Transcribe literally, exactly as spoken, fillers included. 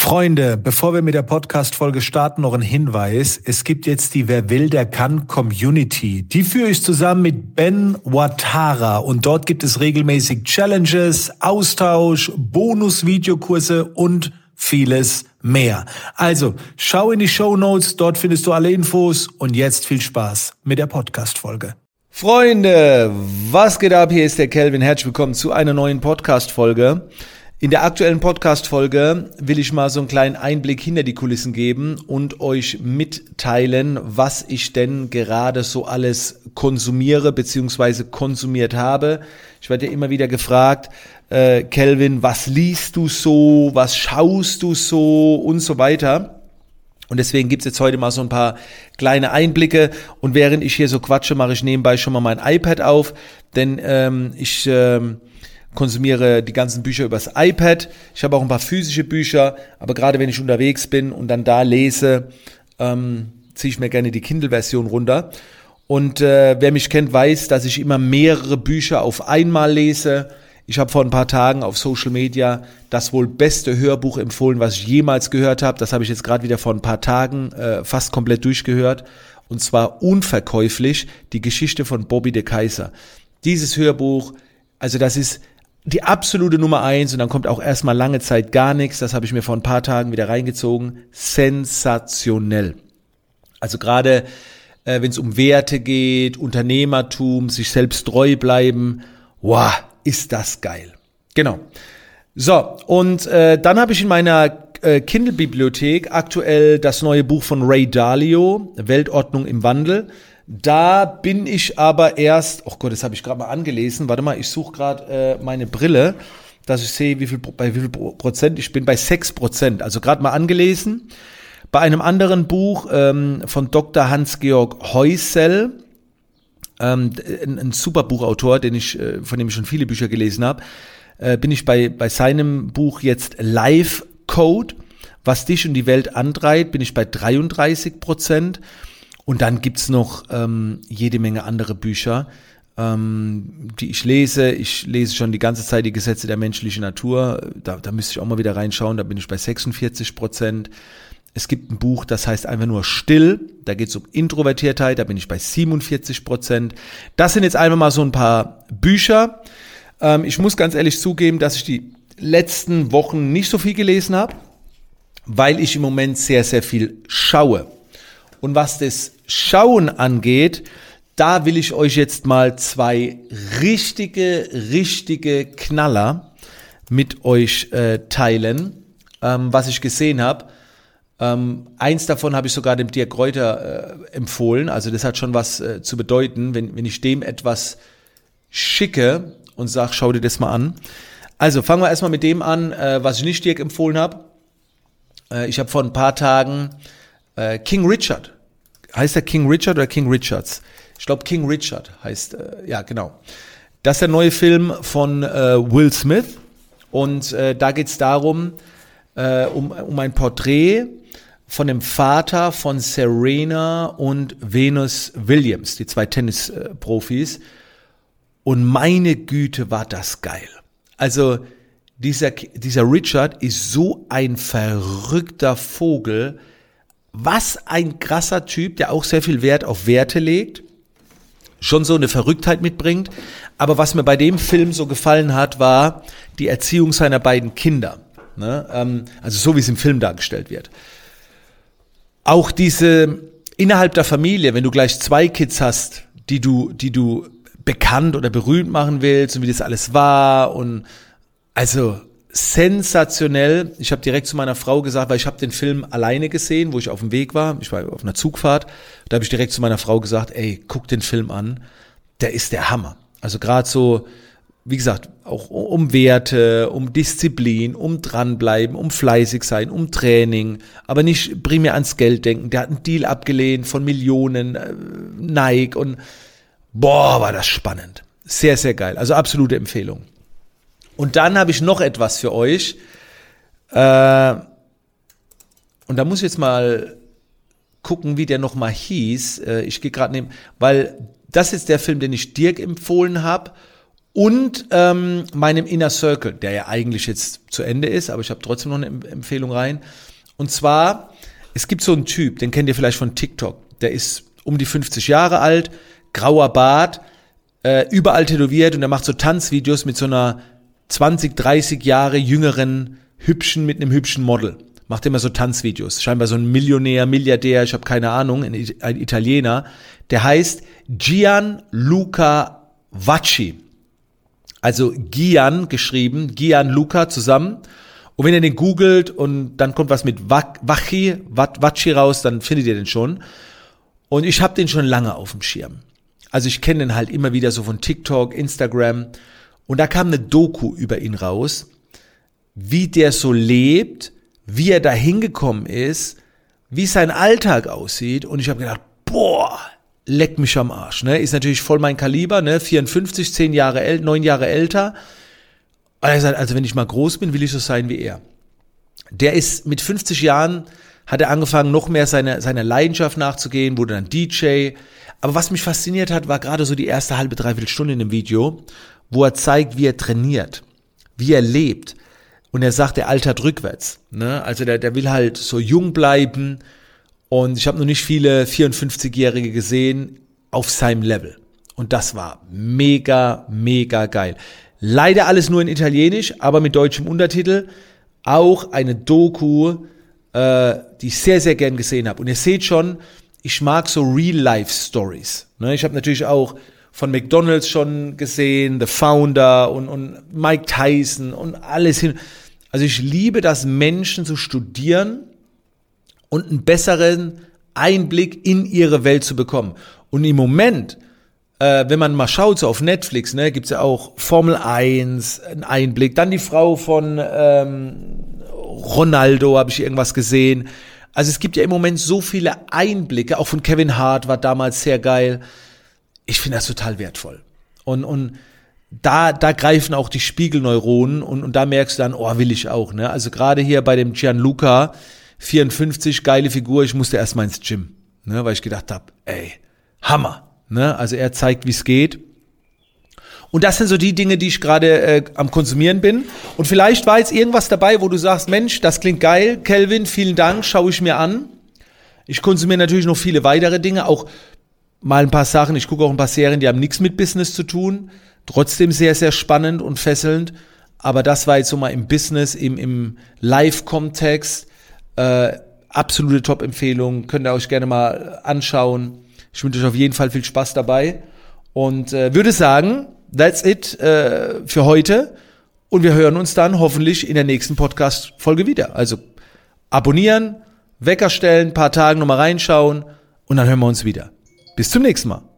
Freunde, bevor wir mit der Podcast-Folge starten, noch ein Hinweis. Es gibt jetzt die Wer will, der kann Community. Die führe ich zusammen mit Ben Ouattara und dort gibt es regelmäßig Challenges, Austausch, Bonus-Videokurse und vieles mehr. Also, schau in die Shownotes, dort findest du alle Infos und jetzt viel Spaß mit der Podcast-Folge. Freunde, was geht ab? Hier ist der Kelvin. Herzlich willkommen zu einer neuen Podcast-Folge. In der aktuellen Podcast-Folge will ich mal so einen kleinen Einblick hinter die Kulissen geben und euch mitteilen, was ich denn gerade so alles konsumiere bzw. konsumiert habe. Ich werde ja immer wieder gefragt, äh, Kelvin, was liest du so, was schaust du so und so weiter. Und deswegen gibt's jetzt heute mal so ein paar kleine Einblicke und während ich hier so quatsche, mache ich nebenbei schon mal mein iPad auf, denn ähm, ich... Ähm, konsumiere die ganzen Bücher übers iPad. Ich habe auch ein paar physische Bücher, aber gerade wenn ich unterwegs bin und dann da lese, ähm, ziehe ich mir gerne die Kindle-Version runter. Und äh, wer mich kennt, weiß, dass ich immer mehrere Bücher auf einmal lese. Ich habe vor ein paar Tagen auf Social Media das wohl beste Hörbuch empfohlen, was ich jemals gehört habe. Das habe ich jetzt gerade wieder vor ein paar Tagen äh, fast komplett durchgehört. Und zwar unverkäuflich, die Geschichte von Bobby de Keyser. Dieses Hörbuch, also das ist die absolute Nummer eins und dann kommt auch erstmal lange Zeit gar nichts. Das habe ich mir vor ein paar Tagen wieder reingezogen. Sensationell. Also gerade äh, wenn es um Werte geht, Unternehmertum, sich selbst treu bleiben. Wow, ist das geil. Genau. So, und äh, dann habe ich in meiner äh, Kindle-Bibliothek aktuell das neue Buch von Ray Dalio, Weltordnung im Wandel. Da bin ich aber erst, oh Gott, das habe ich gerade mal angelesen, warte mal, ich suche gerade äh, meine Brille, dass ich sehe, wie viel, bei wie viel Prozent ich bin, bei sechs Prozent, also gerade mal angelesen. Bei einem anderen Buch ähm, von Doktor Hans-Georg Heusel, ähm, ein, ein super Buchautor, den ich, äh, von dem ich schon viele Bücher gelesen habe, äh, bin ich bei, bei seinem Buch jetzt Life Code, was dich und die Welt antreibt, bin ich bei dreiunddreißig Prozent. Und dann gibt's noch ähm, jede Menge andere Bücher, ähm, die ich lese. Ich lese schon die ganze Zeit die Gesetze der menschlichen Natur. Da, da müsste ich auch mal wieder reinschauen. Da bin ich bei sechsundvierzig Prozent. Es gibt ein Buch, das heißt einfach nur Still. Da geht's um Introvertiertheit. Da bin ich bei siebenundvierzig Prozent. Das sind jetzt einfach mal so ein paar Bücher. Ähm, ich muss ganz ehrlich zugeben, dass ich die letzten Wochen nicht so viel gelesen habe, weil ich im Moment sehr, sehr viel schaue. Und was das Schauen angeht, da will ich euch jetzt mal zwei richtige, richtige Knaller mit euch äh, teilen, ähm, was ich gesehen habe. Ähm, eins davon habe ich sogar dem Dirk Reuter äh, empfohlen, also das hat schon was äh, zu bedeuten, wenn, wenn ich dem etwas schicke und sage, schau dir das mal an. Also fangen wir erstmal mit dem an, äh, was ich nicht Dirk empfohlen habe. Äh, ich habe vor ein paar Tagen äh, King Richard. Heißt der King Richard oder King Richards? Ich glaube King Richard heißt, äh, ja genau. Das ist der neue Film von äh, Will Smith und äh, da geht es darum, äh, um, um ein Porträt von dem Vater von Serena und Venus Williams, die zwei Tennisprofis. Und meine Güte, war das geil. Also dieser, dieser Richard ist so ein verrückter Vogel. Was ein krasser Typ, der auch sehr viel Wert auf Werte legt, schon so eine Verrücktheit mitbringt. Aber was mir bei dem Film so gefallen hat, war die Erziehung seiner beiden Kinder. Ne? Ähm, also so, wie es im Film dargestellt wird. Auch diese innerhalb der Familie, wenn du gleich zwei Kids hast, die du, die du bekannt oder berühmt machen willst und wie das alles war und also sensationell. Ich habe direkt zu meiner Frau gesagt, weil ich habe den Film alleine gesehen, wo ich auf dem Weg war. Ich war auf einer Zugfahrt. Da habe ich direkt zu meiner Frau gesagt, ey, guck den Film an. Der ist der Hammer. Also gerade so, wie gesagt, auch um Werte, um Disziplin, um dranbleiben, um fleißig sein, um Training. Aber nicht primär ans Geld denken. Der hat einen Deal abgelehnt von Millionen, äh, Nike und boah, war das spannend. Sehr, sehr geil. Also absolute Empfehlung. Und dann habe ich noch etwas für euch. Äh, und da muss ich jetzt mal gucken, wie der nochmal hieß. Äh, ich gehe gerade neben, weil das ist der Film, den ich Dirk empfohlen habe. und ähm, meinem Inner Circle, der ja eigentlich jetzt zu Ende ist, aber ich habe trotzdem noch eine Empfehlung rein. Und zwar, es gibt so einen Typ, den kennt ihr vielleicht von TikTok, der ist um die fünfzig Jahre alt, grauer Bart, äh, überall tätowiert und der macht so Tanzvideos mit so einer zwanzig, dreißig Jahre jüngeren Hübschen mit einem hübschen Model. Macht immer so Tanzvideos. Scheinbar so ein Millionär, Milliardär, ich habe keine Ahnung, ein Italiener. Der heißt Gianluca Vacchi. Also Gian geschrieben, Gianluca zusammen. Und wenn ihr den googelt und dann kommt was mit Vacchi, Vacchi raus, dann findet ihr den schon. Und ich habe den schon lange auf dem Schirm. Also ich kenne den halt immer wieder so von TikTok, Instagram. Und da kam eine Doku über ihn raus, wie der so lebt, wie er da hingekommen ist, wie sein Alltag aussieht. Und ich habe gedacht, boah, leck mich am Arsch. Ne? Ist natürlich voll mein Kaliber, ne? vierundfünfzig, zehn Jahre älter, neun Jahre älter. Und er sagt, also wenn ich mal groß bin, will ich so sein wie er. Der ist mit fünfzig Jahren, hat er angefangen, noch mehr seiner seiner Leidenschaft nachzugehen, wurde dann D J. Aber was mich fasziniert hat, war gerade so die erste halbe, dreiviertel Stunde in dem Video, wo er zeigt, wie er trainiert, wie er lebt. Und er sagt, der altert rückwärts. Ne? Also der, der will halt so jung bleiben. Und ich habe noch nicht viele vierundfünfzigjährige gesehen auf seinem Level. Und das war mega, mega geil. Leider alles nur in Italienisch, aber mit deutschem Untertitel. Auch eine Doku, äh, die ich sehr, sehr gern gesehen habe. Und ihr seht schon, ich mag so Real-Life-Stories. Ne? Ich habe natürlich auch von McDonald's schon gesehen, The Founder und, und Mike Tyson und alles hin. Also ich liebe das, Menschen zu studieren und einen besseren Einblick in ihre Welt zu bekommen. Und im Moment, äh, wenn man mal schaut, so auf Netflix, ne, gibt's ja auch Formel eins, einen Einblick, dann die Frau von ähm, Ronaldo, habe ich irgendwas gesehen. Also es gibt ja im Moment so viele Einblicke, auch von Kevin Hart war damals sehr geil. Ich finde das total wertvoll. Und, und da, da greifen auch die Spiegelneuronen und, und da merkst du dann, oh, will ich auch. Ne? Also gerade hier bei dem Gianluca, vierundfünfzig, geile Figur, ich musste erst mal ins Gym, ne? Weil ich gedacht habe, ey, Hammer. Ne? Also er zeigt, wie es geht. Und das sind so die Dinge, die ich gerade äh, am Konsumieren bin. Und vielleicht war jetzt irgendwas dabei, wo du sagst, Mensch, das klingt geil, Kelvin, vielen Dank, schaue ich mir an. Ich konsumiere natürlich noch viele weitere Dinge, auch mal ein paar Sachen, ich gucke auch ein paar Serien, die haben nichts mit Business zu tun. Trotzdem sehr, sehr spannend und fesselnd. Aber das war jetzt so mal im Business, im, im Live-Kontext. Äh, absolute Top-Empfehlung. Könnt ihr euch gerne mal anschauen. Ich wünsche euch auf jeden Fall viel Spaß dabei. Und äh, würde sagen, that's it äh, für heute. Und wir hören uns dann hoffentlich in der nächsten Podcast-Folge wieder. Also abonnieren, Wecker stellen, ein paar Tage nochmal reinschauen und dann hören wir uns wieder. Bis zum nächsten Mal.